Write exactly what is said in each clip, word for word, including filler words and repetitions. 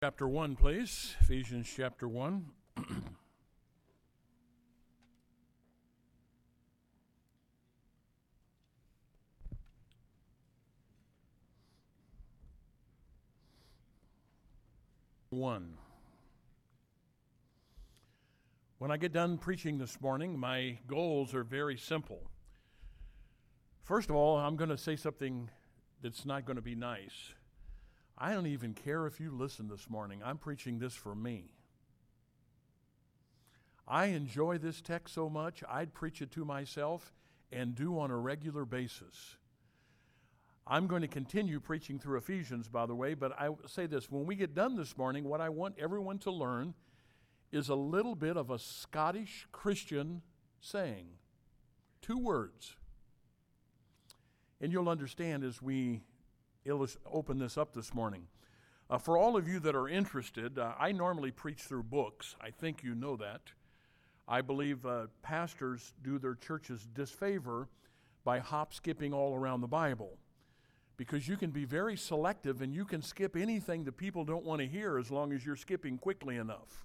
Chapter one, please. Ephesians chapter one. one. When I get done preaching this morning, my goals are very simple. First of all, I'm going to say something that's not going to be nice. I don't even care if you listen this morning. I'm preaching this for me. I enjoy this text so much, I'd preach it to myself and do on a regular basis. I'm going to continue preaching through Ephesians, by the way, but I say this. When we get done this morning, what I want everyone to learn is a little bit of a Scottish Christian saying. Two words. And you'll understand as we illust- open this up this morning. Uh, for all of you that are interested, uh, I normally preach through books. I think you know that. I believe uh, pastors do their churches disfavor by hop-skipping all around the Bible, because you can be very selective and you can skip anything that people don't want to hear as long as you're skipping quickly enough.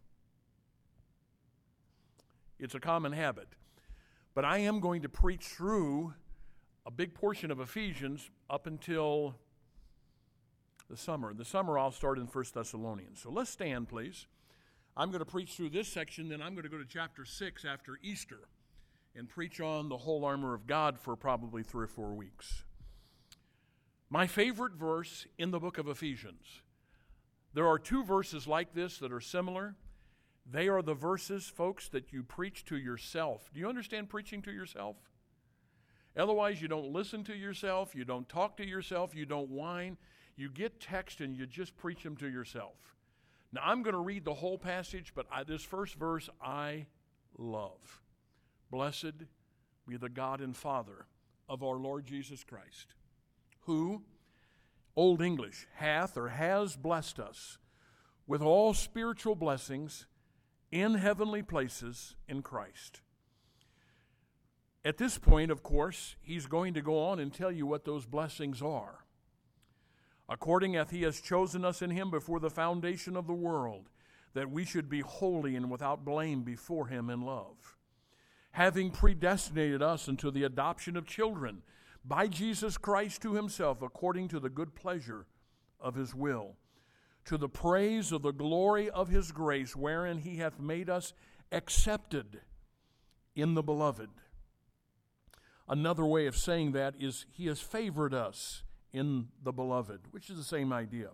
It's a common habit. But I am going to preach through a big portion of Ephesians up until the summer. The summer I'll start in First Thessalonians. So let's stand, please. I'm going to preach through this section, then I'm going to go to chapter six after Easter and preach on the whole armor of God for probably three or four weeks. My favorite verse in the book of Ephesians. There are two verses like this that are similar. They are the verses, folks, that you preach to yourself. Do you understand preaching to yourself? Otherwise, you don't listen to yourself, you don't talk to yourself, you don't whine. You get text and you just preach them to yourself. Now, I'm going to read the whole passage, but I, this first verse I love. Blessed be the God and Father of our Lord Jesus Christ, who, Old English, hath or has blessed us with all spiritual blessings in heavenly places in Christ. At this point, of course, he's going to go on and tell you what those blessings are. According as he has chosen us in him before the foundation of the world, that we should be holy and without blame before him in love, having predestinated us unto the adoption of children by Jesus Christ to himself, according to the good pleasure of his will, to the praise of the glory of his grace, wherein he hath made us accepted in the beloved. Another way of saying that is he has favored us in the beloved, which is the same idea.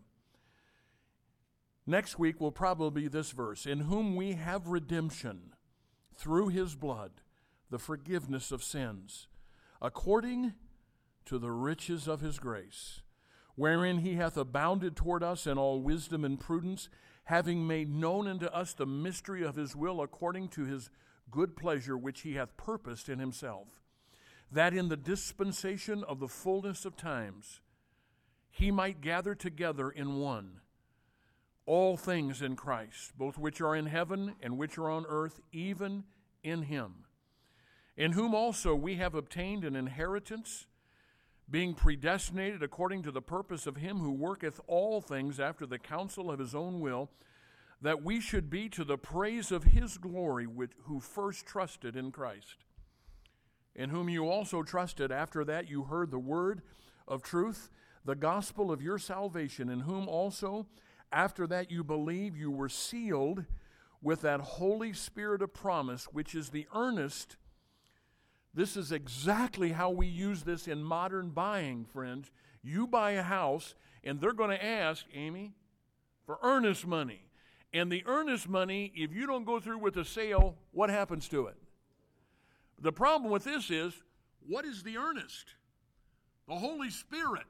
Next week will probably be this verse, in whom we have redemption through his blood, the forgiveness of sins, according to the riches of his grace, wherein he hath abounded toward us in all wisdom and prudence, having made known unto us the mystery of his will, according to his good pleasure, which he hath purposed in himself, that in the dispensation of the fullness of times he might gather together in one all things in Christ, both which are in heaven and which are on earth, even in him, in whom also we have obtained an inheritance, being predestinated according to the purpose of him who worketh all things after the counsel of his own will, that we should be to the praise of his glory, which, who first trusted in Christ, in whom you also trusted after that you heard the word of truth, the gospel of your salvation, in whom also after that you believe you were sealed with that Holy Spirit of promise, which is the earnest. This is exactly how we use this in modern buying, friends. You buy a house and they're going to ask, Amy, for earnest money. And the earnest money, if you don't go through with the sale, what happens to it? The problem with this is, what is the earnest? The Holy Spirit.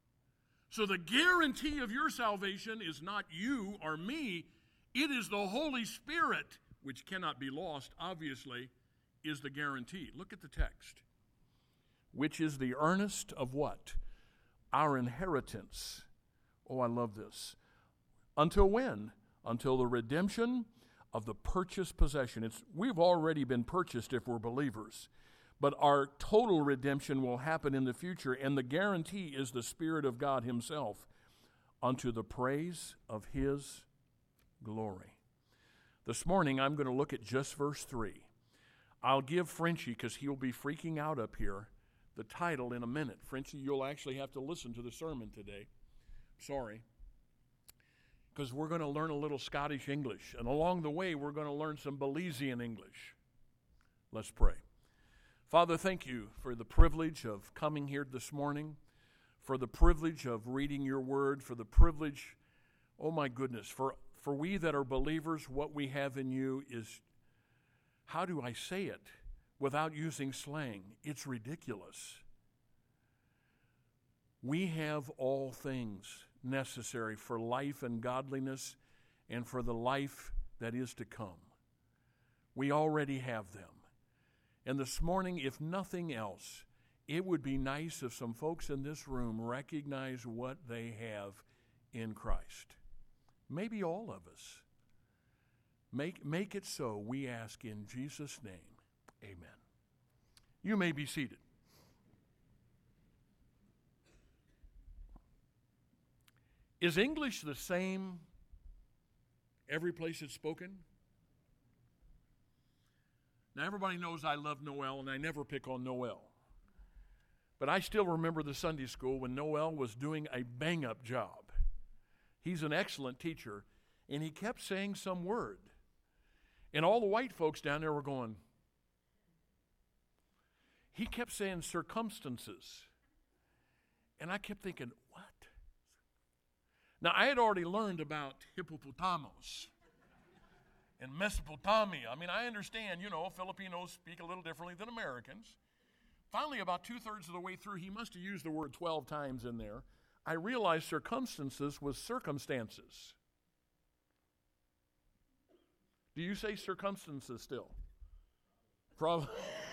So the guarantee of your salvation is not you or me. It is the Holy Spirit, which cannot be lost, obviously, is the guarantee. Look at the text. Which is the earnest of what? Our inheritance. Oh, I love this. Until when? Until the redemption of the purchased possession. It's we've already been purchased if we're believers, but our total redemption will happen in the future, and the guarantee is the Spirit of God himself, unto the praise of his glory. This morning, I'm going to look at just verse three. I'll give Frenchie, because he'll be freaking out up here, the title in a minute. Frenchie, you'll actually have to listen to the sermon today. Sorry. Because we're going to learn a little Scottish English. And along the way, we're going to learn some Belizean English. Let's pray. Father, thank you for the privilege of coming here this morning, for the privilege of reading your word, for the privilege, oh my goodness, for, for we that are believers, what we have in you is, how do I say it without using slang? It's ridiculous. We have all things necessary for life and godliness and for the life that is to come. We already have them. And this morning, if nothing else, it would be nice if some folks in this room recognize what they have in Christ. Maybe all of us. Make, make it so, we ask in Jesus' name. Amen. You may be seated. Is English the same every place it's spoken? Now, everybody knows I love Noel, and I never pick on Noel. But I still remember the Sunday school when Noel was doing a bang-up job. He's an excellent teacher, and he kept saying some word. And all the white folks down there were going, he kept saying circumstances. And I kept thinking, what? Now, I had already learned about hippopotamus and Mesopotamia. I mean, I understand, you know, Filipinos speak a little differently than Americans. Finally, about two-thirds of the way through, he must have used the word twelve times in there. I realized circumstances was circumstances. Do you say circumstances still? Probably.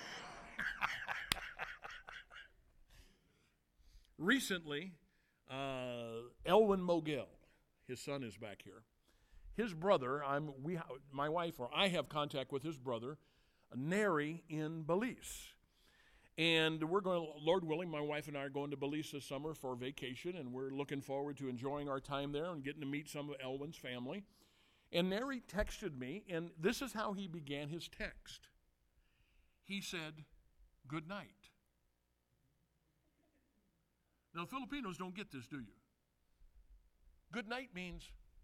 Recently, uh, Elwin Mogel, his son is back here. His brother, I'm we, my wife or I have contact with his brother, Neri in Belize. And we're going, Lord willing, my wife and I are going to Belize this summer for vacation, and we're looking forward to enjoying our time there and getting to meet some of Elwin's family. And Neri texted me, and this is how he began his text. He said, good night. Now, Filipinos don't get this, do you? Good night means,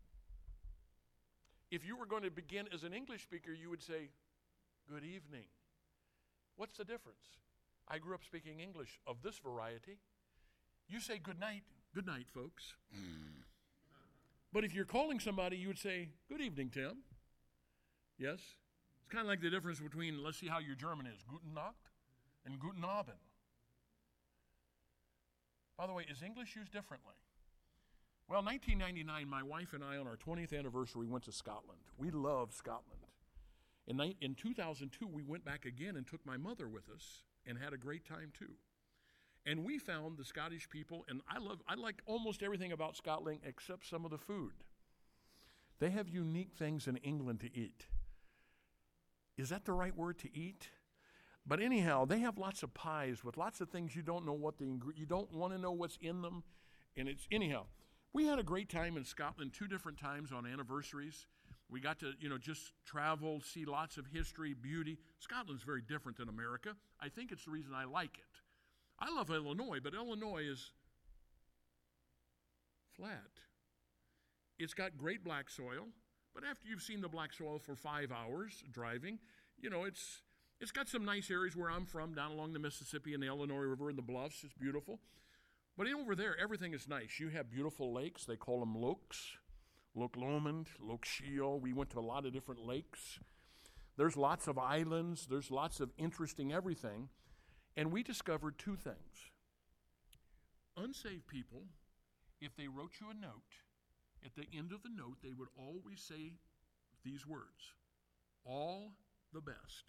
if you were going to begin as an English speaker, you would say, good evening. What's the difference? I grew up speaking English of this variety. You say good night. Good night, folks. But if you're calling somebody, you would say, good evening, Tim. Yes? It's kind of like the difference between, let's see how your German is, Guten Nacht and Guten Abend. By the way, is English used differently? Well, nineteen ninety-nine, my wife and I, on our twentieth anniversary, went to Scotland. We love Scotland. In, in two thousand two, we went back again and took my mother with us and had a great time too. And we found the Scottish people, and I love, I like almost everything about Scotland except some of the food. They have unique things in England to eat. Is that the right word, to eat? But anyhow, they have lots of pies with lots of things you don't know what the ingre- you don't want to know what's in them, and it's anyhow. We had a great time in Scotland two different times on anniversaries. We got to, you know, just travel, see lots of history, beauty. Scotland's very different than America. I think it's the reason I like it. I love Illinois, but Illinois is flat. It's got great black soil, but after you've seen the black soil for five hours driving, you know, it's it's got some nice areas where I'm from, down along the Mississippi and the Illinois River and the bluffs. It's beautiful. But over there, everything is nice. You have beautiful lakes. They call them lochs. Loch Lomond, Loch Shiel. We went to a lot of different lakes. There's lots of islands. There's lots of interesting everything. And we discovered two things. Unsaved people, if they wrote you a note, at the end of the note, they would always say these words, all the best.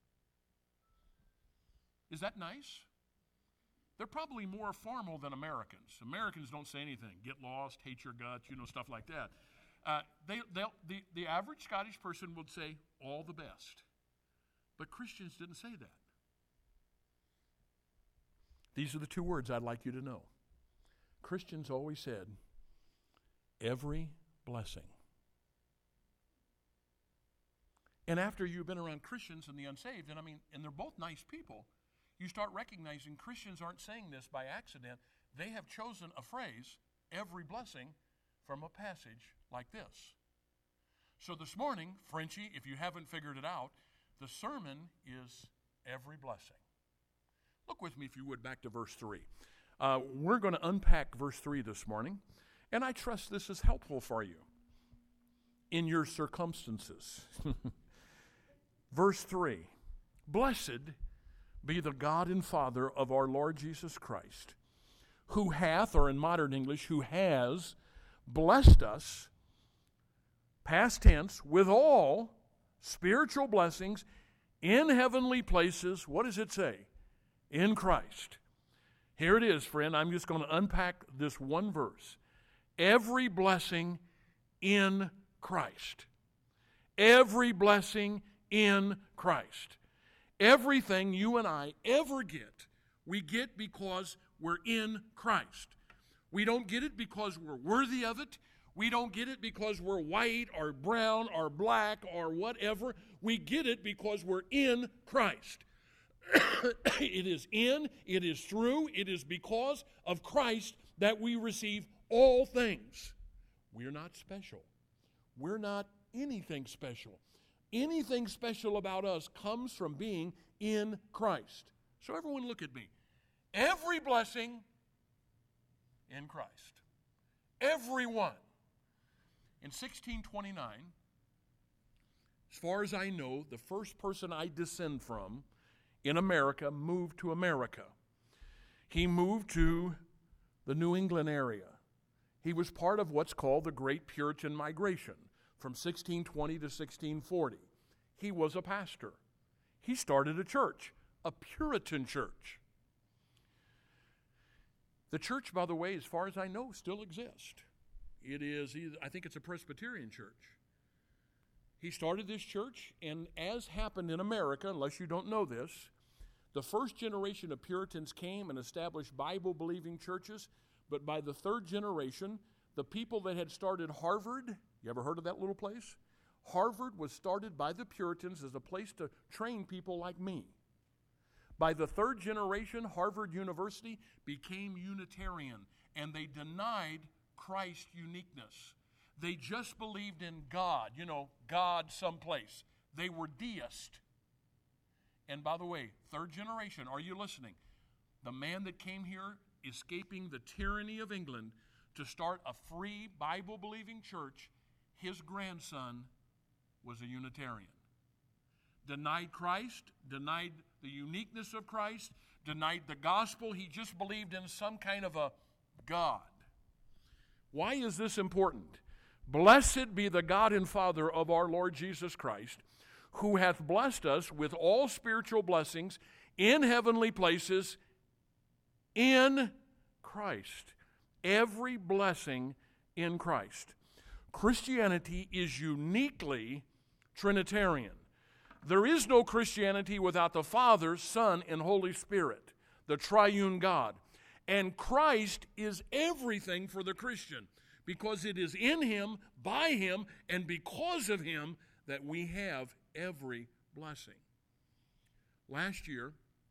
Is that nice? They're probably more formal than Americans. Americans don't say anything. Get lost, hate your guts, you know, stuff like that. Uh, they, the, the average Scottish person would say, all the best. But Christians didn't say that. These are the two words I'd like you to know. Christians always said, every blessing. And after you've been around Christians and the unsaved, and I mean, and they're both nice people, you start recognizing Christians aren't saying this by accident. They have chosen a phrase, every blessing, from a passage like this. So this morning, Frenchie, if you haven't figured it out, the sermon is every blessing. Look with me, if you would, back to verse three. Uh, we're going to unpack verse three this morning, and I trust this is helpful for you in your circumstances. Verse three, blessed be the God and Father of our Lord Jesus Christ, who hath, or in modern English, who has blessed us, past tense, with all spiritual blessings in heavenly places. What does it say? In Christ. Here it is, friend. I'm just going to unpack this one verse. Every blessing in Christ. Every blessing in Christ. Everything you and I ever get, we get because we're in Christ. We don't get it because we're worthy of it. We don't get it because we're white or brown or black or whatever. We get it because we're in Christ. It is in, it is through, it is because of Christ that we receive all things. We're not special. We're not anything special. Anything special about us comes from being in Christ. So everyone look at me. Every blessing in Christ. Every one. In sixteen twenty-nine, as far as I know, the first person I descend from in America moved to America. He moved to the New England area. He was part of what's called the Great Puritan Migration from sixteen twenty to sixteen forty. He was a pastor. He started a church, a Puritan church. The church, by the way, as far as I know, still exists. It is, I think it's a Presbyterian church. He started this church, and as happened in America, unless you don't know this, the first generation of Puritans came and established Bible-believing churches, but by the third generation, the people that had started Harvard, you ever heard of that little place? Harvard was started by the Puritans as a place to train people like me. By the third generation, Harvard University became Unitarian, and they denied Christ's uniqueness. They just believed in God, you know, God someplace. They were deist. And by the way, third generation, are you listening? The man that came here, escaping the tyranny of England, to start a free Bible-believing church, his grandson was a Unitarian. Denied Christ, denied the uniqueness of Christ, denied the gospel. He just believed in some kind of a God. Why is this important? Blessed be the God and Father of our Lord Jesus Christ, who hath blessed us with all spiritual blessings in heavenly places in Christ. Every blessing in Christ. Christianity is uniquely Trinitarian. There is no Christianity without the Father, Son, and Holy Spirit, the triune God. And Christ is everything for the Christian, because it is in Him, by Him, and because of Him that we have every blessing. Last year,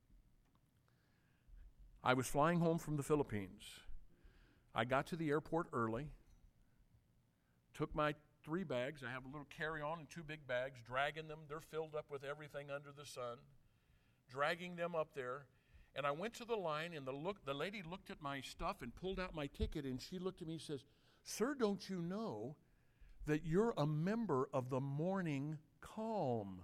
I was flying home from the Philippines. I got to the airport early, took my three bags. I have a little carry-on and two big bags, dragging them. They're filled up with everything under the sun, dragging them up there. And I went to the line, and the look, the lady looked at my stuff and pulled out my ticket, and she looked at me and says, "Sir, don't you know that you're a member of the Morning Calm?"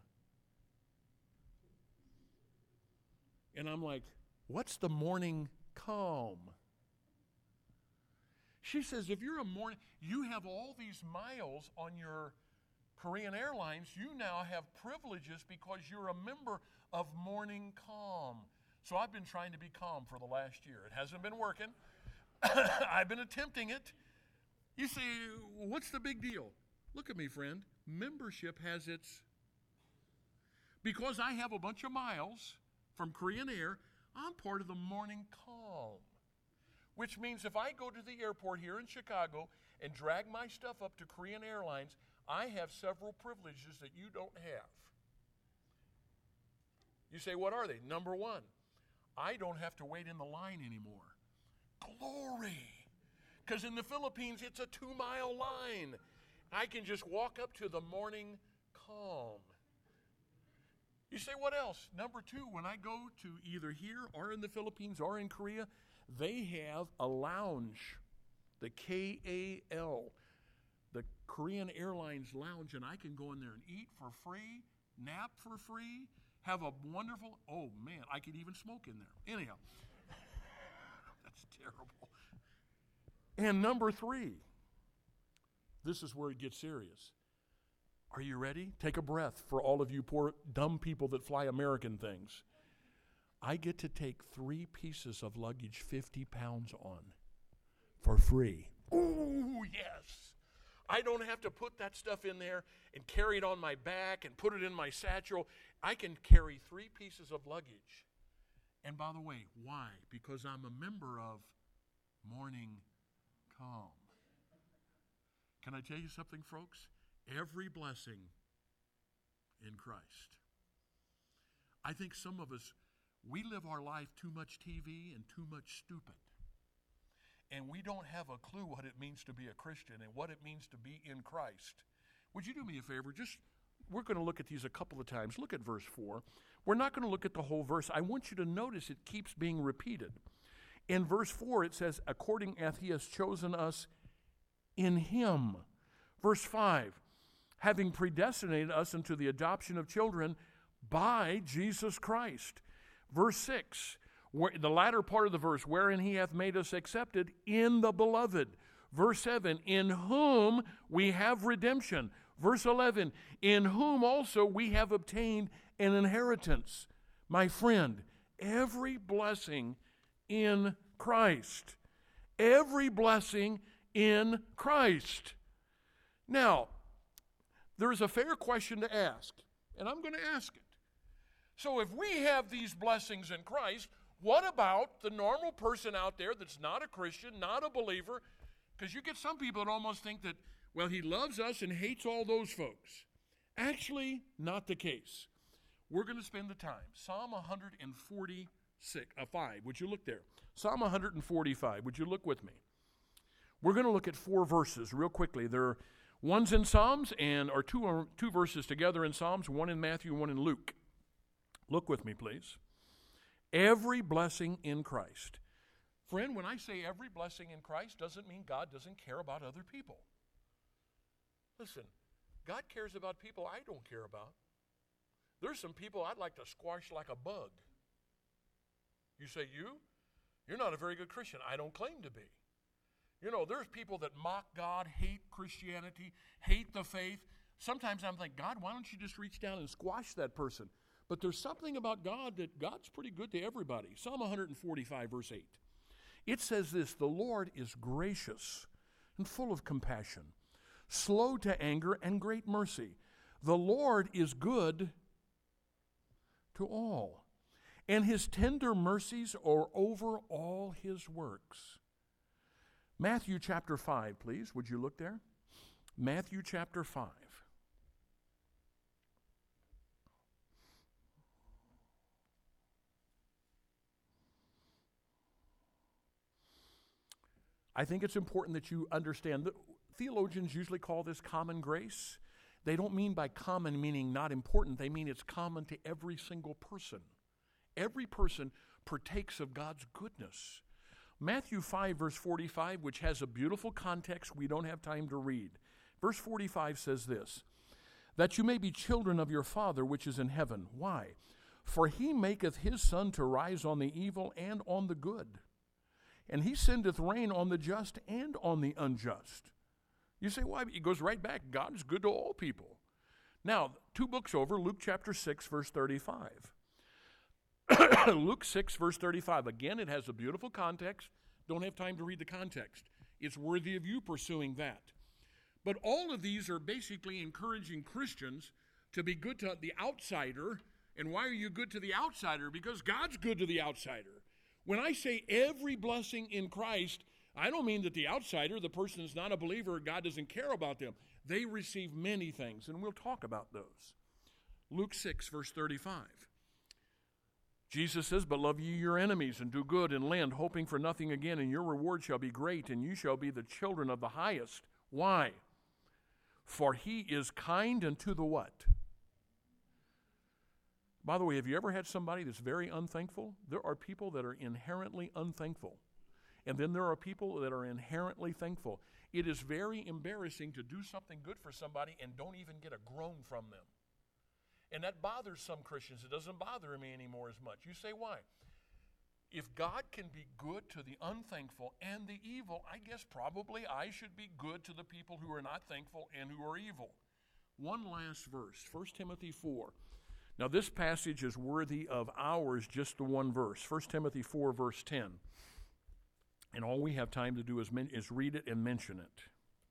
And I'm like, "What's the Morning Calm?" She says, if you're a morning, you have all these miles on your Korean Airlines, you now have privileges because you're a member of Morning Calm. So I've been trying to be calm for the last year. It hasn't been working. I've been attempting it. You say, what's the big deal? Look at me, friend. Membership has its... Because I have a bunch of miles from Korean Air, I'm part of the Morning Calm. Which means if I go to the airport here in Chicago and drag my stuff up to Korean Airlines, I have several privileges that you don't have. You say, what are they? Number one, I don't have to wait in the line anymore. Glory! Because in the Philippines, it's a two-mile line. I can just walk up to the morning calm. You say, what else? Number two, when I go to either here or in the Philippines or in Korea, they have a lounge, the K A L, the Korean Airlines Lounge, and I can go in there and eat for free, nap for free, have a wonderful, oh man, I could even smoke in there. Anyhow, that's terrible. And number three, this is where it gets serious. Are you ready? Take a breath for all of you poor dumb people that fly American things. I get to take three pieces of luggage fifty pounds on for free. Ooh, yes. I don't have to put that stuff in there and carry it on my back and put it in my satchel. I can carry three pieces of luggage. And by the way, why? Because I'm a member of Morning Calm. Can I tell you something, folks? Every blessing in Christ. I think some of us, we live our life too much T V and too much stupid. And we don't have a clue what it means to be a Christian and what it means to be in Christ. Would you do me a favor? Just, we're going to look at these a couple of times. Look at verse four. We're not going to look at the whole verse. I want you to notice it keeps being repeated. In verse four, it says, according as he has chosen us in him. Verse five, having predestinated us into the adoption of children by Jesus Christ. Verse six, where, the latter part of the verse, wherein he hath made us accepted in the beloved. Verse seven, in whom we have redemption. Verse eleven, in whom also we have obtained an inheritance. My friend, every blessing in Christ. Every blessing in Christ. Now, there's a fair question to ask, and I'm going to ask it. So if we have these blessings in Christ, what about the normal person out there that's not a Christian, not a believer? Because you get some people that almost think that, well, he loves us and hates all those folks. Actually, not the case. We're going to spend the time. Psalm one forty-six, uh, five, would you look there? Psalm one forty-five, would you look with me? We're going to look at four verses real quickly. There are one's in Psalms, and or two, or two verses together in Psalms, one in Matthew, one in Luke. Look with me, please. Every blessing in Christ. Friend, when I say every blessing in Christ, doesn't mean God doesn't care about other people. Listen, God cares about people I don't care about. There's some people I'd like to squash like a bug. You say, you? You're not a very good Christian. I don't claim to be. You know, there's people that mock God, hate Christianity, hate the faith. Sometimes I'm like, God, why don't you just reach down and squash that person? But there's something about God that God's pretty good to everybody. Psalm one forty-five, verse eight. It says this, the Lord is gracious and full of compassion, slow to anger and great mercy. The Lord is good to all, and his tender mercies are over all his works. Matthew chapter five, please. Would you look there? Matthew chapter five. I think it's important that you understand that theologians usually call this common grace. They don't mean by common meaning not important. They mean it's common to every single person. Every person partakes of God's goodness. Matthew five, verse forty-five, which has a beautiful context we don't have time to read. Verse forty-five says this, that you may be children of your Father which is in heaven. Why? For he maketh his sun to rise on the evil and on the good, and he sendeth rain on the just and on the unjust. You say, why? It goes right back. God is good to all people. Now, two books over, Luke chapter six, verse thirty-five. Luke six, verse thirty-five. Again, it has a beautiful context. Don't have time to read the context. It's worthy of you pursuing that. But all of these are basically encouraging Christians to be good to the outsider. And why are you good to the outsider? Because God's good to the outsider. When I say every blessing in Christ, I don't mean that the outsider, the person that's not a believer, God doesn't care about them. They receive many things, and we'll talk about those. Luke six, verse thirty-five. Jesus says, "But love ye your enemies, and do good, and lend, hoping for nothing again, and your reward shall be great, and you shall be the children of the highest." Why? "For he is kind unto the" what? By the way, have you ever had somebody that's very unthankful? There are people that are inherently unthankful. And then there are people that are inherently thankful. It is very embarrassing to do something good for somebody and don't even get a groan from them. And that bothers some Christians. It doesn't bother me anymore as much. You say, why? If God can be good to the unthankful and the evil, I guess probably I should be good to the people who are not thankful and who are evil. One last verse, First Timothy four. Now this passage is worthy of ours, just the one verse. First Timothy four, verse ten. And all we have time to do is, men- is read it and mention it.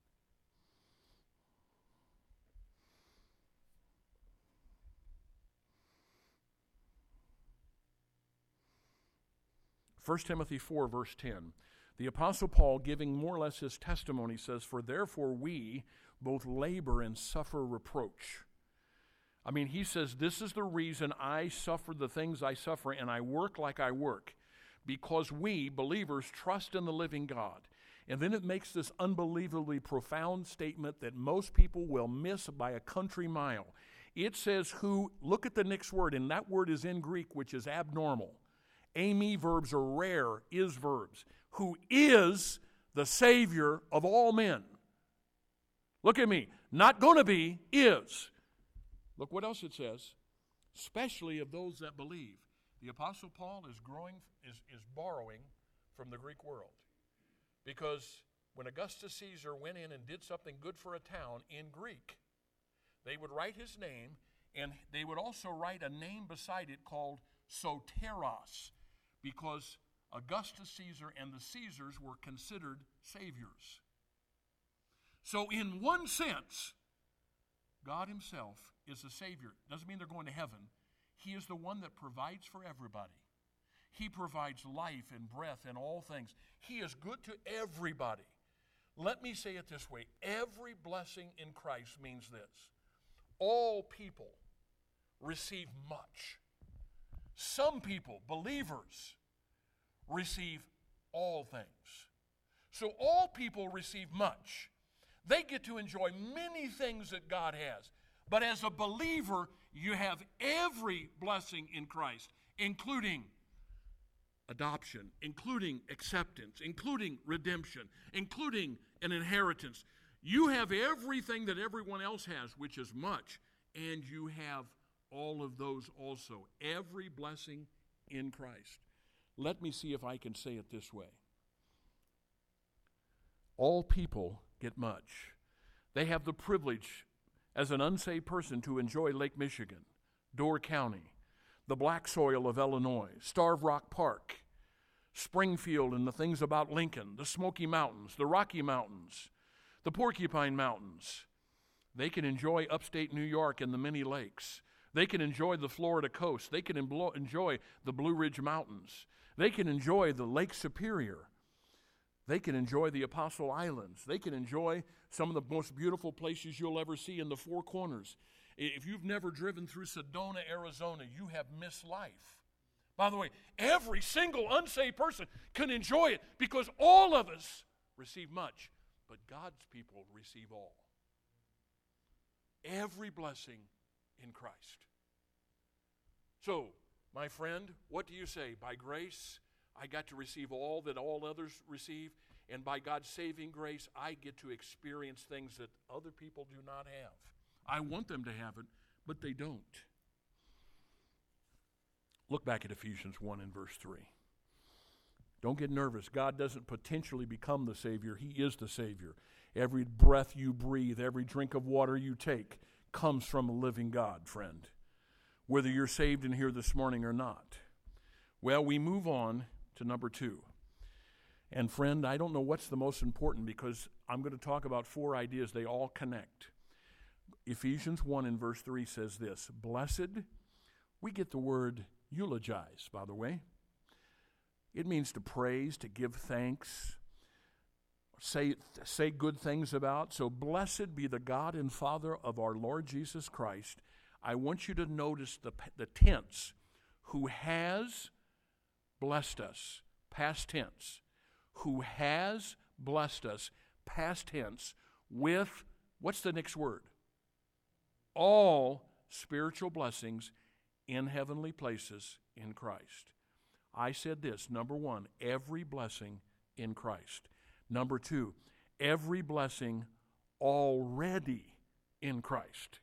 First Timothy four, verse ten. The Apostle Paul, giving more or less his testimony, says, "For therefore we both labor and suffer reproach." I mean, he says, this is the reason I suffer the things I suffer, and I work like I work, because we, believers, trust in the living God. And then it makes this unbelievably profound statement that most people will miss by a country mile. It says, who, look at the next word, and that word is in Greek, which is abnormal. Amy verbs are rare, is verbs. Who is the Savior of all men. Look at me. Not going to be, is. Look what else it says. Especially of those that believe. The Apostle Paul is growing, is, is borrowing from the Greek world. Because when Augustus Caesar went in and did something good for a town in Greek, they would write his name, and they would also write a name beside it called Soteros, because Augustus Caesar and the Caesars were considered saviors. So in one sense, God himself is a Savior. Doesn't mean they're going to heaven. He is the one that provides for everybody. He provides life and breath and all things. He is good to everybody. Let me say it this way. Every blessing in Christ means this. All people receive much. Some people, believers, receive all things. So all people receive much. They get to enjoy many things that God has. But as a believer, you have every blessing in Christ, including adoption, including acceptance, including redemption, including an inheritance. You have everything that everyone else has, which is much, and you have all of those also. Every blessing in Christ. Let me see if I can say it this way. All people get much. They have the privilege as an unsaved person to enjoy Lake Michigan, Door County, the black soil of Illinois, Starved Rock Park, Springfield and the things about Lincoln, the Smoky Mountains, the Rocky Mountains, the Porcupine Mountains. They can enjoy upstate New York and the many lakes. They can enjoy the Florida coast. They can enjoy the Blue Ridge Mountains. They can enjoy the Lake Superior. They can enjoy the Apostle Islands. They can enjoy some of the most beautiful places you'll ever see in the Four Corners. If you've never driven through Sedona, Arizona, you have missed life. By the way, every single unsaved person can enjoy it because all of us receive much, but God's people receive all. Every blessing in Christ. So, my friend, what do you say? By grace, I got to receive all that all others receive, and by God's saving grace, I get to experience things that other people do not have. I want them to have it, but they don't. Look back at Ephesians one and verse three. Don't get nervous. God doesn't potentially become the Savior. He is the Savior. Every breath you breathe, every drink of water you take comes from a living God, friend, whether you're saved in here this morning or not. Well, we move on to number two. And friend, I don't know what's the most important because I'm going to talk about four ideas. They all connect. Ephesians one and verse three says this, blessed, we get the word eulogize, by the way. It means to praise, to give thanks. say, say good things about. So blessed be the God and Father of our Lord Jesus Christ. I want you to notice the, the tense. Who has blessed us, past tense. Who has blessed us, past tense, with, what's the next word? All spiritual blessings in heavenly places in Christ. I said this, number one, every blessing in Christ. Number two, every blessing already in Christ.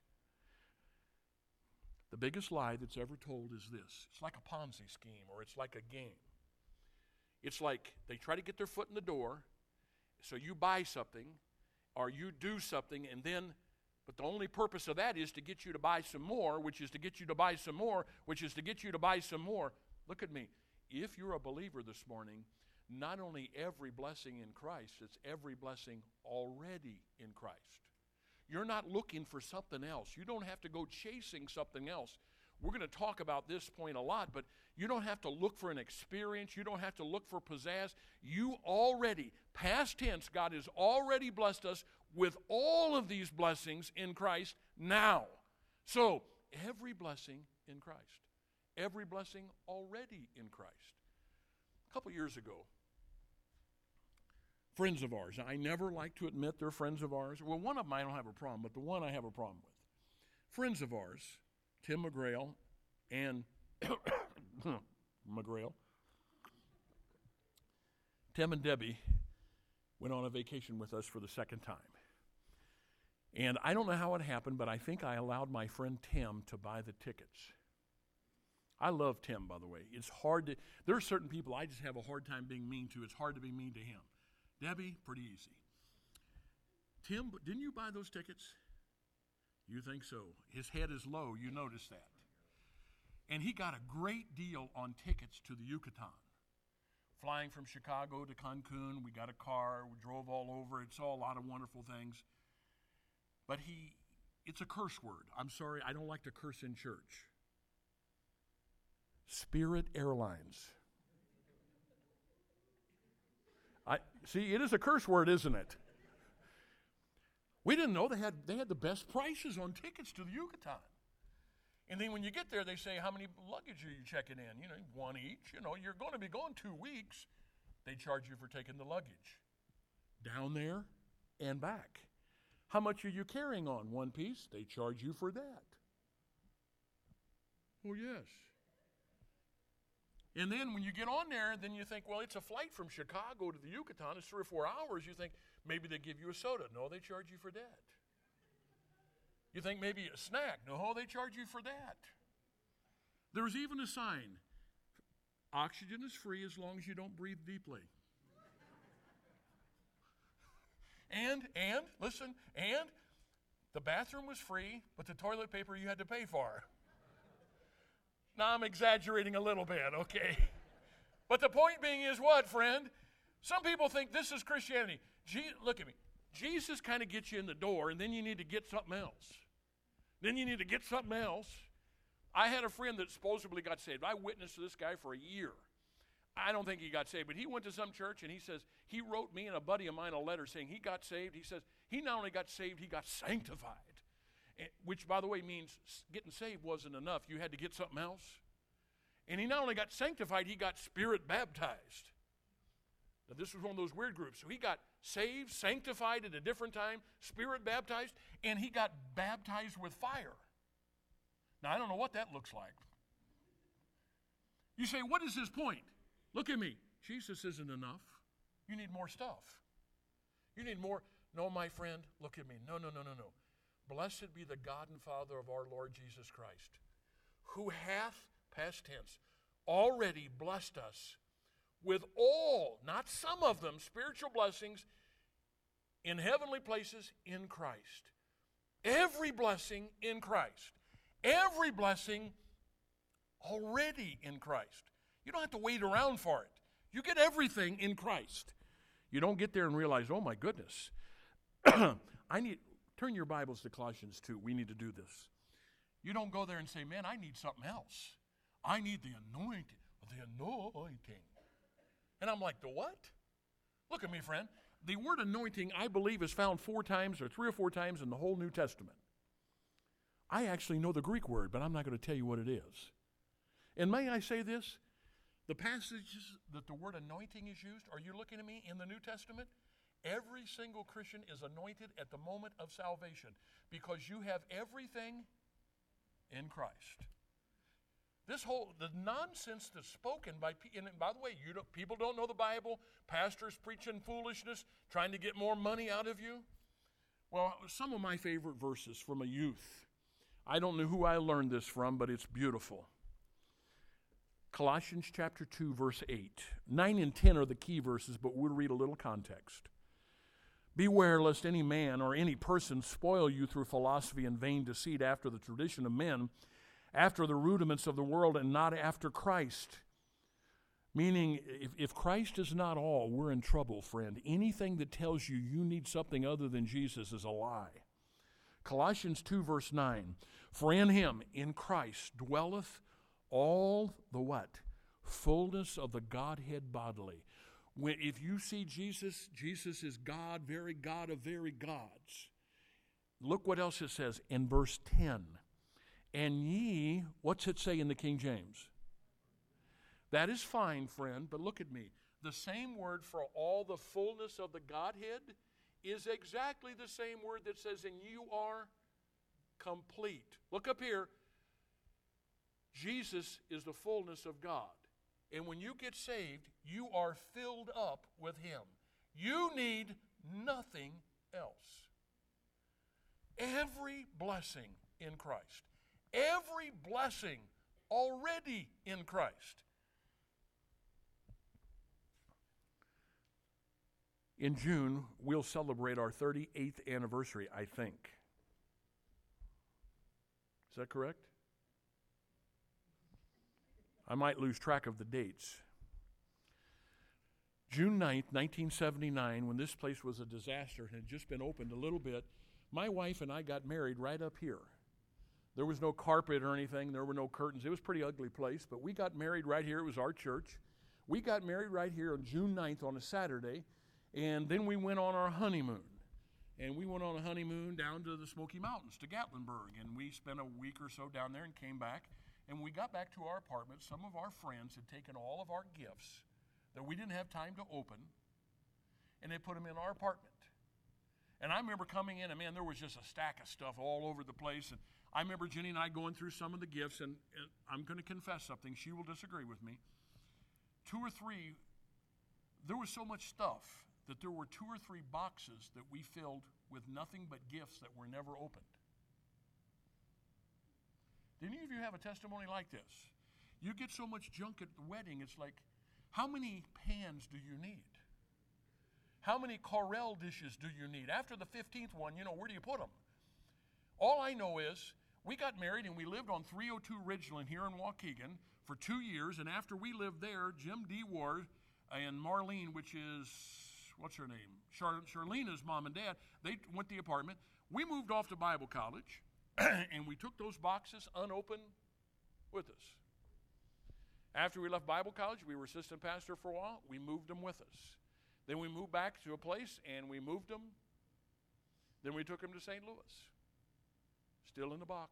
The biggest lie that's ever told is this. It's like a Ponzi scheme, or it's like a game. It's like they try to get their foot in the door, so you buy something, or you do something, and then, but the only purpose of that is to get you to buy some more, which is to get you to buy some more, which is to get you to buy some more. Look at me. If you're a believer this morning, not only every blessing in Christ, it's every blessing already in Christ. You're not looking for something else. You don't have to go chasing something else. We're going to talk about this point a lot, but you don't have to look for an experience. You don't have to look for pizzazz. You already, past tense, God has already blessed us with all of these blessings in Christ now. So, every blessing in Christ. Every blessing already in Christ. A couple years ago, friends of ours, I never like to admit they're friends of ours. Well, one of them I don't have a problem, but the one I have a problem with. Friends of ours, Tim McGrail and McGrail, Tim and Debbie went on a vacation with us for the second time. And I don't know how it happened, but I think I allowed my friend Tim to buy the tickets. I love Tim, by the way. It's hard to, there are certain people I just have a hard time being mean to. It's hard to be mean to him. Debbie, pretty easy. Tim, didn't you buy those tickets? You think so. His head is low. You notice that. And he got a great deal on tickets to the Yucatan. Flying from Chicago to Cancun, we got a car, we drove all over. It's all a lot of wonderful things. But he, it's a curse word. I'm sorry, I don't like to curse in church. Spirit Airlines. I see, it is a curse word, isn't it? We didn't know they had they had the best prices on tickets to the Yucatan. And then when you get there, they say, how many luggage are you checking in? You know, one each. You know, you're going to be gone two weeks. They charge you for taking the luggage. Down there and back. How much are you carrying on? One piece. They charge you for that. Oh, yes. And then when you get on there, then you think, well, it's a flight from Chicago to the Yucatan. It's three or four hours. You think maybe they give you a soda. No, they charge you for that. You think maybe a snack. No, they charge you for that. There's even a sign. Oxygen is free as long as you don't breathe deeply. and, and, listen, and the bathroom was free, but the toilet paper you had to pay for. Now, I'm exaggerating a little bit, okay? But the point being is what, friend? Some people think this is Christianity. Je- look at me. Jesus kind of gets you in the door, and then you need to get something else. Then you need to get something else. I had a friend that supposedly got saved. I witnessed to this guy for a year. I don't think he got saved, but he went to some church, and he says, he wrote me and a buddy of mine a letter saying he got saved. He says, he not only got saved, he got sanctified. Which, by the way, means getting saved wasn't enough. You had to get something else. And he not only got sanctified, he got spirit baptized. Now, this was one of those weird groups. So he got saved, sanctified at a different time, spirit baptized, and he got baptized with fire. Now, I don't know what that looks like. You say, what is his point? Look at me. Jesus isn't enough. You need more stuff. You need more. No, my friend, look at me. No, no, no, no, no. Blessed be the God and Father of our Lord Jesus Christ, who hath, past tense, already blessed us with all, not some of them, spiritual blessings in heavenly places in Christ. Every blessing in Christ. Every blessing already in Christ. You don't have to wait around for it. You get everything in Christ. You don't get there and realize, oh my goodness, I need... Turn your Bibles to Colossians two. We need to do this. You don't go there and say, man, I need something else. I need the anointing. The anointing. And I'm like, the what? Look at me, friend. the word anointing, I believe, is found four times or three or four times in the whole New Testament. I actually know the Greek word, but I'm not going to tell you what it is. And may I say this? The passages that the word anointing is used, are you looking at me in the New Testament? Every single Christian is anointed at the moment of salvation because you have everything in Christ. This whole, the nonsense that's spoken by, and by the way, you don't, people don't know the Bible, pastors preaching foolishness, trying to get more money out of you. Well, some of my favorite verses from a youth. I don't know who I learned this from, but it's beautiful. Colossians chapter two, verse eight. nine and ten are the key verses, but we'll read a little context. Beware lest any man or any person spoil you through philosophy and vain deceit after the tradition of men, after the rudiments of the world and not after Christ. Meaning, if, if Christ is not all, we're in trouble, friend. Anything that tells you you need something other than Jesus is a lie. Colossians two, verse nine. For in him, in Christ, dwelleth all the what? Fullness of the Godhead bodily. When, if you see Jesus, Jesus is God, very God of very gods. Look what else it says in verse ten. And ye, what's it say in the King James? That is fine, friend, but look at me. The same word for all the fullness of the Godhead is exactly the same word that says, and you are complete. Look up here. Jesus is the fullness of God. And when you get saved, you are filled up with him. You need nothing else. Every blessing in Christ. Every blessing already in Christ. In June, we'll celebrate our thirty-eighth anniversary, I think. Is that correct? I might lose track of the dates. June ninth, nineteen seventy-nine, when this place was a disaster and had just been opened a little bit, my wife and I got married right up here. There was no carpet or anything. There were no curtains. It was a pretty ugly place, but we got married right here. It was our church. We got married right here on June ninth on a Saturday, and then we went on our honeymoon. And we went on a honeymoon down to the Smoky Mountains, to Gatlinburg, and we spent a week or so down there and came back. And when we got back to our apartment, some of our friends had taken all of our gifts that we didn't have time to open, and they put them in our apartment. And I remember coming in, and man, there was just a stack of stuff all over the place. And I remember Jenny and I going through some of the gifts, and, and I'm going to confess something. She will disagree with me. Two or three, there was so much stuff that there were two or three boxes that we filled with nothing but gifts that were never opened. Did any of you have a testimony like this? You get so much junk at the wedding, it's like, how many pans do you need? How many Corel dishes do you need? After the fifteenth one, you know, where do you put them? All I know is we got married and we lived on three oh two Ridgeland here in Waukegan for two years. And after we lived there, Jim D. Ward and Marlene, which is, what's her name? Char- Charlena's mom and dad, they went to the apartment. We moved off to Bible college and we took those boxes unopened with us. After we left Bible college, we were assistant pastor for a while. We moved them with us. Then we moved back to a place and we moved them. Then we took them to Saint Louis. Still in the box.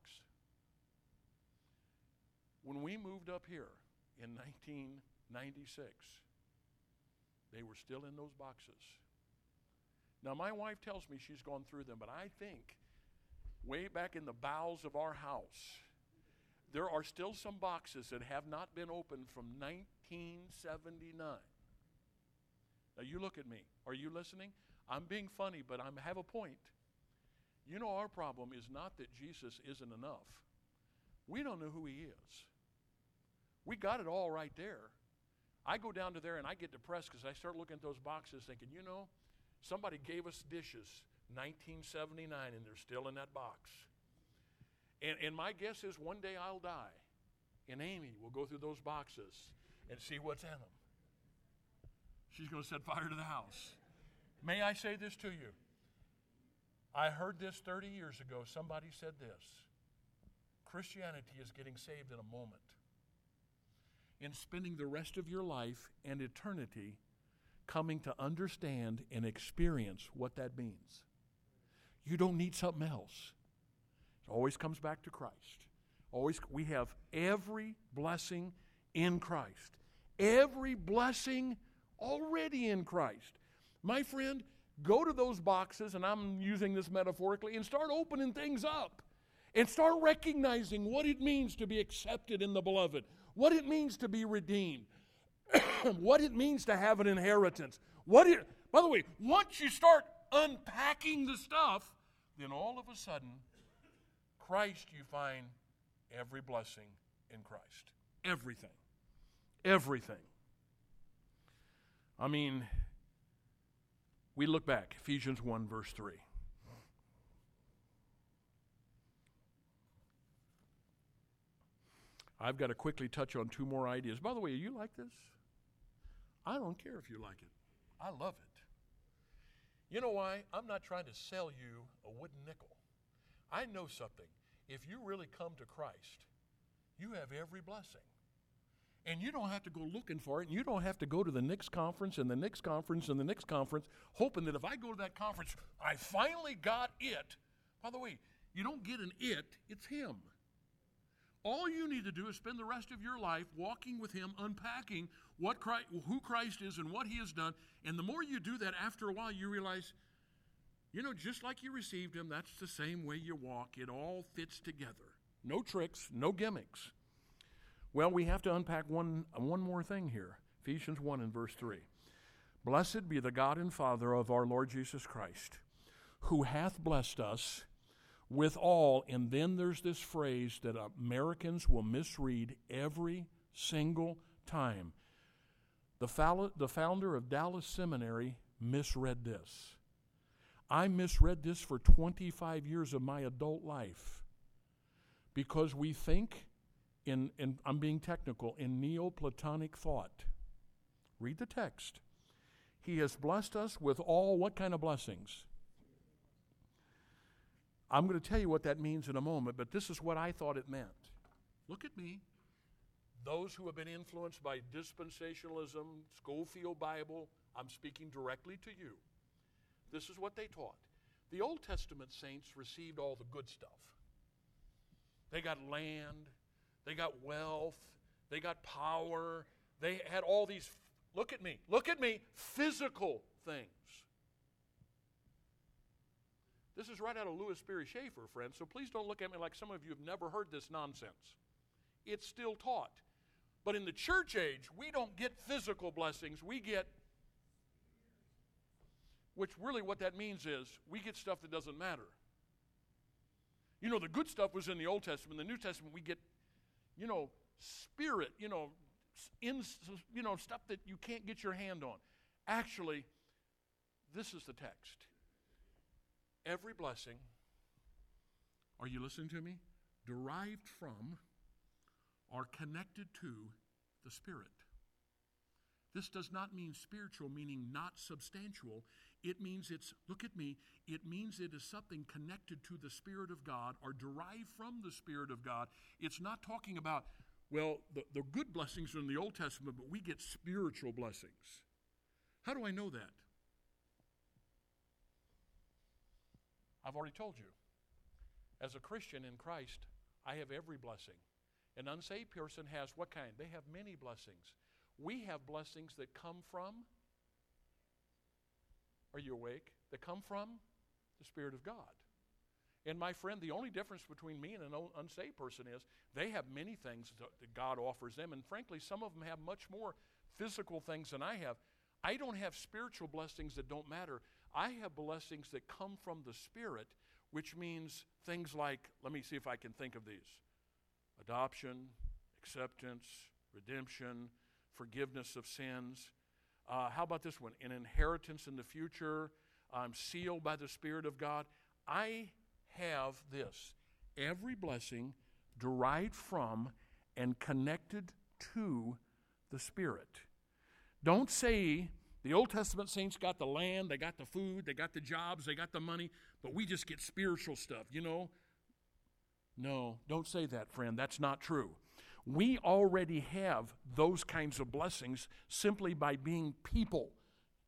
When we moved up here in nineteen ninety-six, they were still in those boxes. Now, my wife tells me she's gone through them, but I think way back in the bowels of our house, there are still some boxes that have not been opened from nineteen seventy-nine. Now, you look at me. Are you listening? I'm being funny, but I have a point. You know, our problem is not that Jesus isn't enough. We don't know who he is. We got it all right there. I go down to there and I get depressed because I start looking at those boxes thinking, you know, somebody gave us dishes nineteen seventy-nine and they're still in that box. And, and my guess is one day I'll die and Amy will go through those boxes and see what's in them. She's going to set fire to the house. May I say this to you? I heard this thirty years ago. Somebody said this. Christianity is getting saved in a moment. In spending the rest of your life and eternity coming to understand and experience what that means. You don't need something else. It always comes back to Christ. Always, we have every blessing in Christ. Every blessing already in Christ. My friend, go to those boxes, and I'm using this metaphorically, and start opening things up. And start recognizing what it means to be accepted in the beloved. What it means to be redeemed. What it means to have an inheritance. What it, by the way, once you start unpacking the stuff, then all of a sudden, Christ, you find every blessing in Christ. Everything. Everything. I mean, we look back, Ephesians one, verse three. I've got to quickly touch on two more ideas. By the way, you like this? I don't care if you like it. I love it. You know why? I'm not trying to sell you a wooden nickel. I know something. If you really come to Christ, you have every blessing. And you don't have to go looking for it, and you don't have to go to the next conference and the next conference and the next conference, hoping that if I go to that conference, I finally got it. By the way, you don't get an it, it's Him. All you need to do is spend the rest of your life walking with Him, unpacking what Christ, who Christ is and what He has done. And the more you do that, after a while, you realize, you know, just like you received Him, that's the same way you walk. It all fits together. No tricks, no gimmicks. Well, we have to unpack one, one more thing here. Ephesians one and verse three. Blessed be the God and Father of our Lord Jesus Christ, who hath blessed us with all, and then there's this phrase that Americans will misread every single time. The, fall- the founder of Dallas Seminary misread this. I misread this for twenty-five years of my adult life because we think, in, in I'm being technical, in Neoplatonic thought. Read the text. He has blessed us with all what kind of blessings? I'm going to tell you what that means in a moment, but this is what I thought it meant. Look at me. Those who have been influenced by dispensationalism, Schofield Bible, I'm speaking directly to you. This is what they taught. The Old Testament saints received all the good stuff. They got land, they got wealth, they got power, they had all these, look at me, look at me, physical things. This is right out of Louis Sperry Schaefer, friends, so please don't look at me like some of you have never heard this nonsense. It's still taught. But in the church age, we don't get physical blessings, we get, which really what that means is, we get stuff that doesn't matter. You know, the good stuff was in the Old Testament. In the New Testament, we get, you know, spirit, you know, in, you know, stuff that you can't get your hand on. Actually, this is the text. Every blessing, are you listening to me? Derived from or connected to the Spirit. This does not mean spiritual, meaning not substantial. It means it's, look at me, it means it is something connected to the Spirit of God or derived from the Spirit of God. It's not talking about, well, the, the good blessings are in the Old Testament, but we get spiritual blessings. How do I know that? I've already told you. As a Christian in Christ, I have every blessing. An unsaved person has what kind? They have many blessings. We have blessings that come from, are you awake? That come from the Spirit of God. And my friend, the only difference between me and an unsaved person is they have many things that God offers them, and frankly, some of them have much more physical things than I have. I don't have spiritual blessings that don't matter. I have blessings that come from the Spirit, which means things like, let me see if I can think of these. Adoption, acceptance, redemption, forgiveness of sins. Uh, how about this one? An inheritance in the future. I'm sealed by the Spirit of God. I have this. Every blessing derived from and connected to the Spirit. Don't say the Old Testament saints got the land, they got the food, they got the jobs, they got the money, but we just get spiritual stuff, you know? No, don't say that, friend. That's not true. We already have those kinds of blessings simply by being people.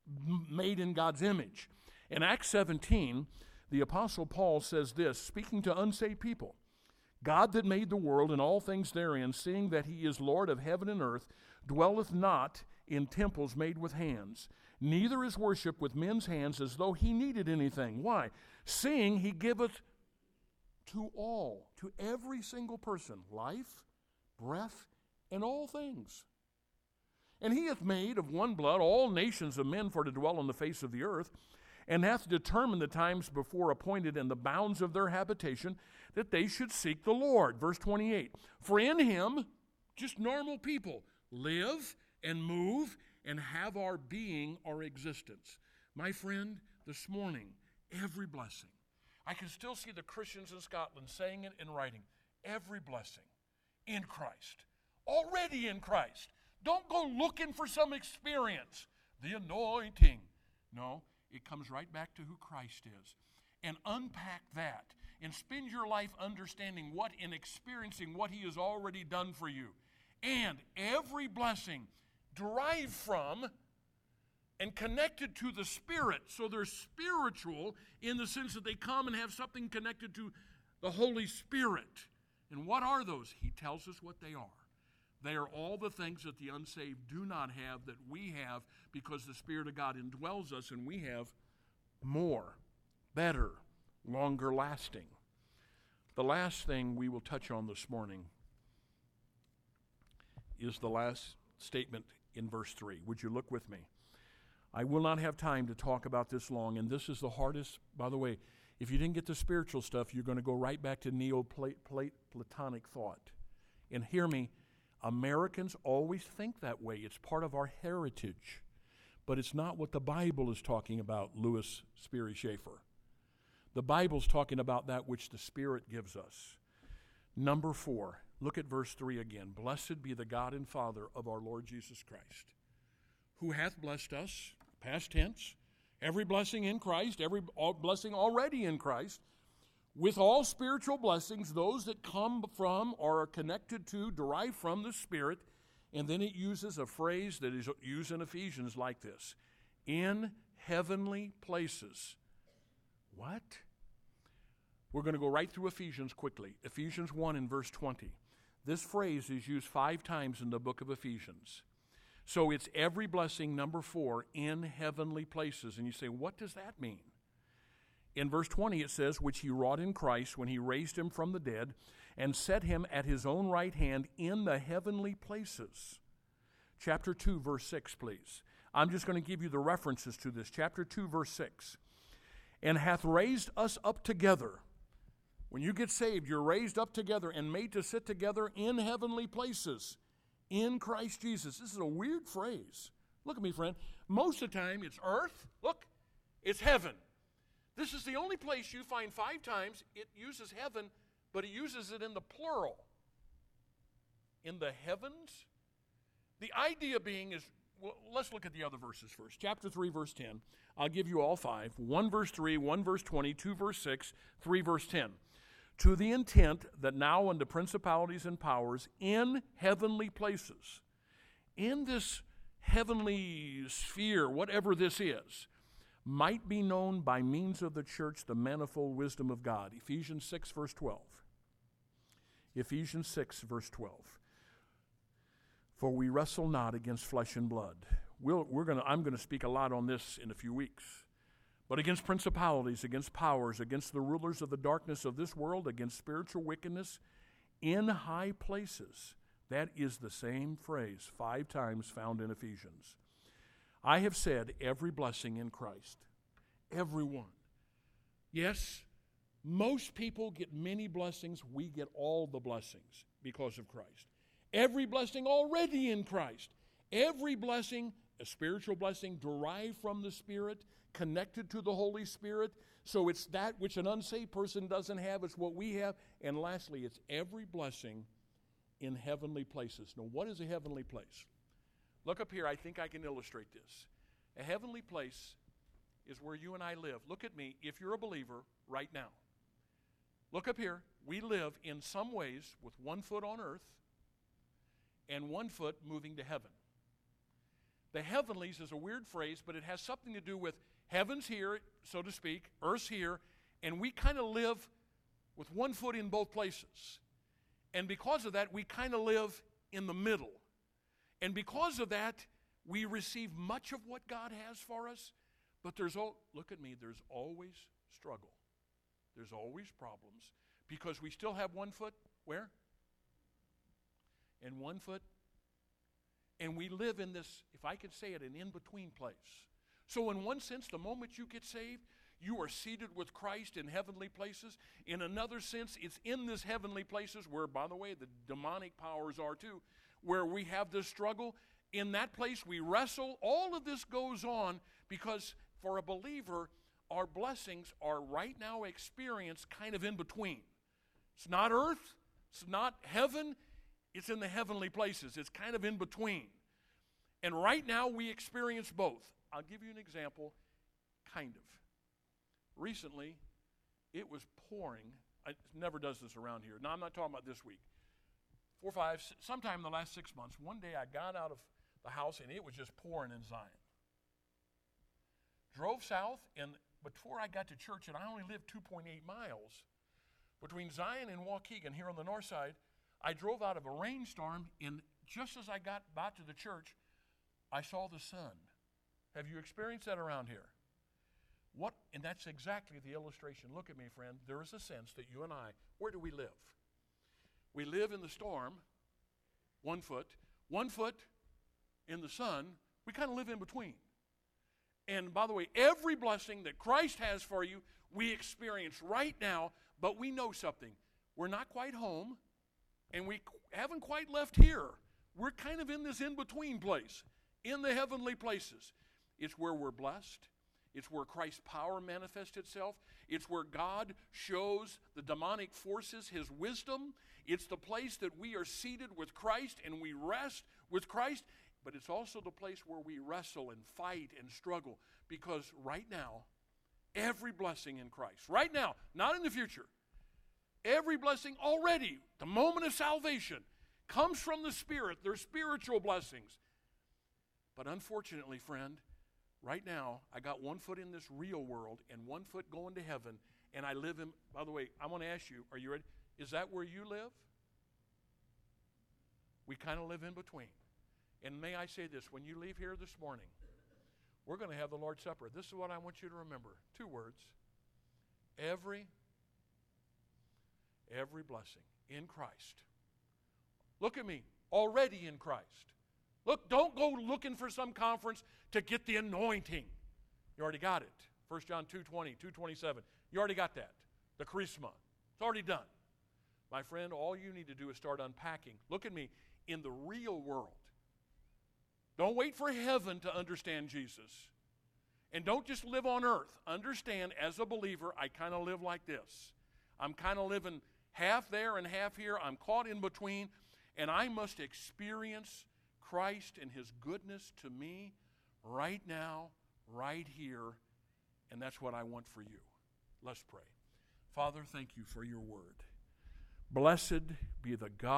made in God's image. In Acts seventeen, the Apostle Paul says this, speaking to unsaved people, God that made the world and all things therein, seeing that he is Lord of heaven and earth, dwelleth not in temples made with hands, neither is worship with men's hands as though he needed anything. Why? Seeing he giveth to all, to every single person, life, breath, and all things. And he hath made of one blood all nations of men for to dwell on the face of the earth, and hath determined the times before appointed and the bounds of their habitation, that they should seek the Lord. Verse twenty-eight, for in him, just normal people, live and move and have our being, our existence. My friend, this morning, every blessing, I can still see the Christians in Scotland saying it and writing, every blessing in Christ, already in Christ. Don't go looking for some experience, the anointing. No, it comes right back to who Christ is. And unpack that and spend your life understanding what and experiencing what he has already done for you. And every blessing derived from and connected to the Spirit. So they're spiritual in the sense that they come and have something connected to the Holy Spirit. And what are those? He tells us what they are. They are all the things that the unsaved do not have that we have because the Spirit of God indwells us and we have more, better, longer lasting. The last thing we will touch on this morning is the last statement in verse three. Would you look with me? I will not have time to talk about this long, and this is the hardest. By the way, if you didn't get the spiritual stuff, you're going to go right back to Neoplatonic thought. And hear me, Americans always think that way. It's part of our heritage. But it's not what the Bible is talking about, Louis Sperry Schaefer. The Bible's talking about that which the Spirit gives us. Number four, look at verse three again. Blessed be the God and Father of our Lord Jesus Christ, who hath blessed us, past tense, every blessing in Christ, every blessing already in Christ, with all spiritual blessings, those that come from or are connected to, derived from the Spirit. And then it uses a phrase that is used in Ephesians like this, in heavenly places. What? We're going to go right through Ephesians quickly. Ephesians one and verse twenty. This phrase is used five times in the book of Ephesians. So it's every blessing, number four, in heavenly places. And you say, what does that mean? In verse twenty it says, which he wrought in Christ when he raised him from the dead and set him at his own right hand in the heavenly places. Chapter two, verse six, please. I'm just going to give you the references to this. Chapter two, verse six. And hath raised us up together. When you get saved, you're raised up together and made to sit together in heavenly places in Christ Jesus. This is a weird phrase. Look at me, friend. Most of the time, it's earth. Look, it's heaven. This is the only place you find five times it uses heaven, but it uses it in the plural. In the heavens. The idea being is, well, let's look at the other verses first. Chapter three, verse ten. I'll give you all five. one verse three, one verse twenty, two verse six, three verse ten. To the intent that now unto principalities and powers in heavenly places, in this heavenly sphere, whatever this is, might be known by means of the church the manifold wisdom of God. Ephesians six, verse twelve. Ephesians six, verse twelve. For we wrestle not against flesh and blood. We'll, we're gonna, I'm going to speak a lot on this in a few weeks. But against principalities, against powers, against the rulers of the darkness of this world, against spiritual wickedness in high places. That is the same phrase five times found in Ephesians. I have said every blessing in Christ. Every one. Yes, most people get many blessings. We get all the blessings because of Christ. Every blessing already in Christ. Every blessing, a spiritual blessing, derived from the Spirit, connected to the Holy Spirit. So it's that which an unsaved person doesn't have. It's what we have. And lastly, it's every blessing in heavenly places. Now, what is a heavenly place? Look up here. I think I can illustrate this. A heavenly place is where you and I live. Look at me if you're a believer right now. Look up here. We live in some ways with one foot on earth and one foot moving to heaven. The heavenlies is a weird phrase, but it has something to do with heaven's here, so to speak, earth's here, and we kind of live with one foot in both places. And because of that, we kind of live in the middle. And because of that, we receive much of what God has for us, but there's, oh, look at me, there's always struggle. There's always problems because we still have one foot, where? And one foot. And we live in this, if I could say it, an in-between place. So in one sense, the moment you get saved, you are seated with Christ in heavenly places. In another sense, it's in this heavenly places where, by the way, the demonic powers are too, where we have this struggle. In that place, we wrestle. All of this goes on because for a believer, our blessings are right now experienced kind of in between. It's not earth. It's not heaven. It's in the heavenly places. It's kind of in between. And right now we experience both. I'll give you an example, kind of. Recently, it was pouring. It never does this around here. Now, I'm not talking about this week. Four, five, sometime in the last six months, one day I got out of the house and it was just pouring in Zion. Drove south, and before I got to church, and I only lived two point eight miles, between Zion and Waukegan here on the north side, I drove out of a rainstorm, and just as I got back to the church, I saw the sun. Have you experienced that around here? What? And that's exactly the illustration. Look at me, friend. There is a sense that you and I, where do we live? We live in the storm, one foot, one foot in the sun. We kind of live in between. And by the way, every blessing that Christ has for you, we experience right now, but we know something. We're not quite home, and we haven't quite left here. We're kind of in this in-between place, in the heavenly places. It's where we're blessed. It's where Christ's power manifests itself. It's where God shows the demonic forces his wisdom. It's the place that we are seated with Christ and we rest with Christ. But it's also the place where we wrestle and fight and struggle, because right now, every blessing in Christ, right now, not in the future, every blessing already, the moment of salvation, comes from the Spirit. They're spiritual blessings. But unfortunately, friend, right now, I got one foot in this real world and one foot going to heaven, and I live in, by the way, I want to ask you, are you ready? Is that where you live? We kind of live in between. And may I say this, when you leave here this morning, we're going to have the Lord's Supper. This is what I want you to remember. Two words. Every, every blessing in Christ. Look at me, already in Christ. Look, don't go looking for some conference to get the anointing. You already got it. First John two twenty, two twenty-seven. You already got that. The charisma. It's already done. My friend, all you need to do is start unpacking. Look at me, in the real world. Don't wait for heaven to understand Jesus. And don't just live on earth. Understand, as a believer, I kind of live like this. I'm kind of living half there and half here. I'm caught in between. And I must experience Christ and his goodness to me right now, right here. And that's what I want for you. Let's pray. Father, thank you for your word. Blessed be the God